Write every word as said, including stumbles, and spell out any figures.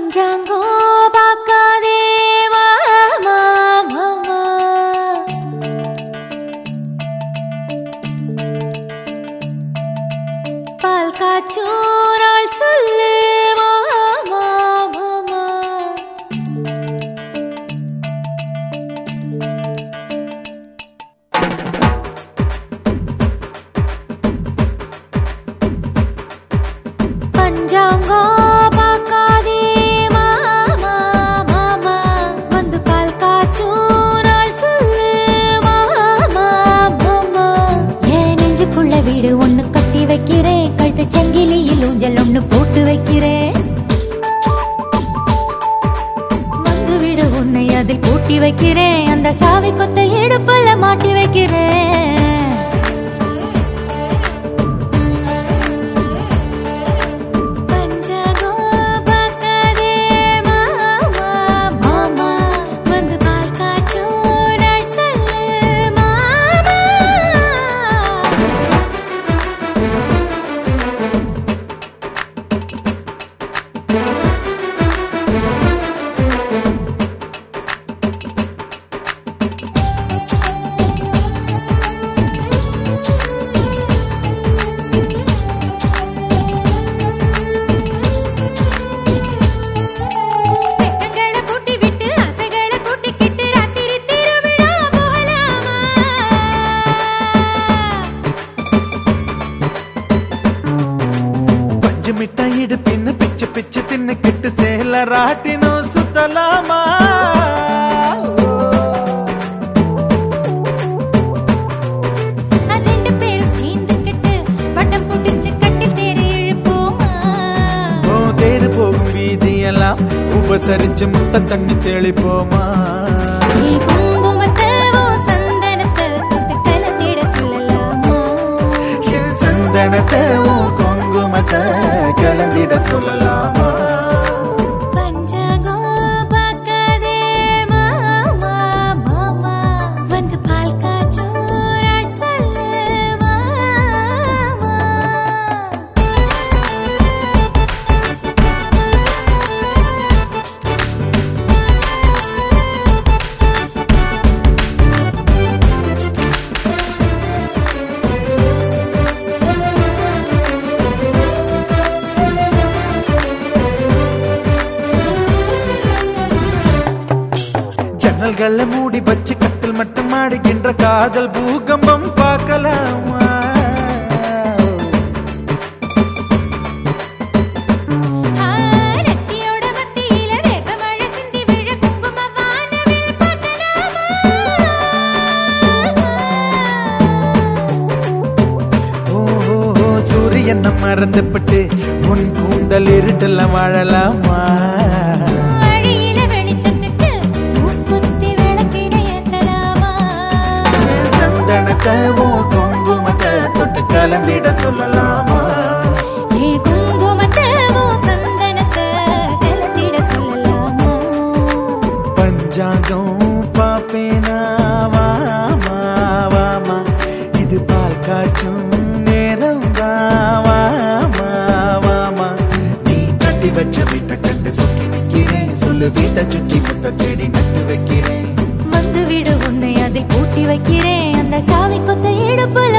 பஞ்சாங்கோ பாக்காதே மாமா மாமா பால் காய்ச்சும் நாள் சொல்லு மாமா மாமா பஞ்சாங்கோ பாக்காதே மாமா மாமா வந்து பால் காய்ச்சும் நாள் சொல்லு மாமா மாமா ஏன் நெஞ்சுக்குள்ள வீடு ஒண்ணு கட்டி வைக்கிறேன் கழுத்து சங்கிலியில் ஊஞ்சல் ஒண்ணு போட்டு வைக்கிறேன் வந்து வீடு உன்னை அதில் பூட்டி வைக்கிறேன் அந்த சாவி கொத்த இடுப்புல மாட்டி வைக்கிறேன் மிட்டாயிடு பின்னு பிச்சு பிச்சு தின்னு கிட்டு சேல ராட்டினோ சுத்தலாமா ரெண்டு பேரும் சேர்ந்து கிட்டு வட்டம் புடிச்சு கட்டி தேர் இழுப்போமா ஓ தேர் போகும் வீதியெல்லாம் உபசரிச்சு முட்டை தண்ணி தெளிப்போமா சந்தனத்தை தொட்டு கலந்திட சொல்லலாமா சந்தனத்தை குங்குமத்தை கலந்திட சொல்லலாமா பஞ்சாங்கோ பாக்காதே மாமா மாமா வந்து பால் காய்ச்சும் நாள் சொல்லு மாமா ஜன்னல்களை மூடி வச்சு கட்டில் மட்டும் ஆடுகின்ற காதல் பூகம்பம் பார்க்கலாமா சூரியனை மறந்துப்பட்டு உன் கூந்தல் இருட்டெல்லாம் வாழலாமா குங்குமத்தை தொட்டு கலந்திட சொல்லலாமா சந்தனத்தை கலந்திட சொல்லலாமா பஞ்சாங்கம் பாப்பேனா வாமா வாமா இது பால் காய்ச்சும் நேரம் வாமா வாமா நீ கட்டி வச்ச வீட்டை கண்டு சொக்கி நிற்கிறேன் சொல்லு வீட்டை சுற்றி முத்த செடி நட்டு வைக்கிறேன் வந்து விடு உன்னை அதில் பூட்டி வைக்கிறேன் அந்த சாவி கொத்த இடுப்புல